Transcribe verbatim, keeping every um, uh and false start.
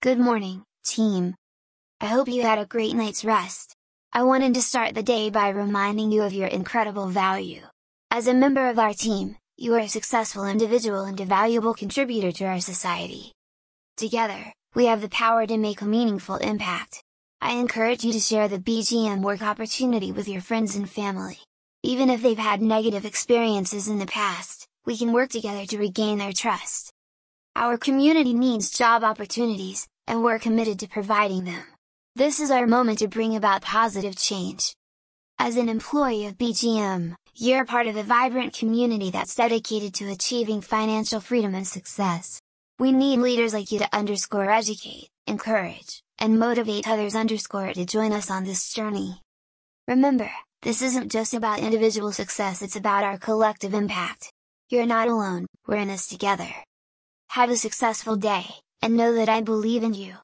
Good morning, team! I hope you had a great night's rest. I wanted to start the day by reminding you of your incredible value. As a member of our team, you are a successful individual and a valuable contributor to our society. Together, we have the power to make a meaningful impact. I encourage you to share the B G M work opportunity with your friends and family. Even if they've had negative experiences in the past, we can work together to regain their trust. Our community needs job opportunities, and we're committed to providing them. This is our moment to bring about positive change. As an employee of B G M, you're part of a vibrant community that's dedicated to achieving financial freedom and success. We need leaders like you to underscore educate, encourage, and motivate others underscore to join us on this journey. Remember, this isn't just about individual success, it's about our collective impact. You're not alone, we're in this together. Have a successful day, and know that I believe in you.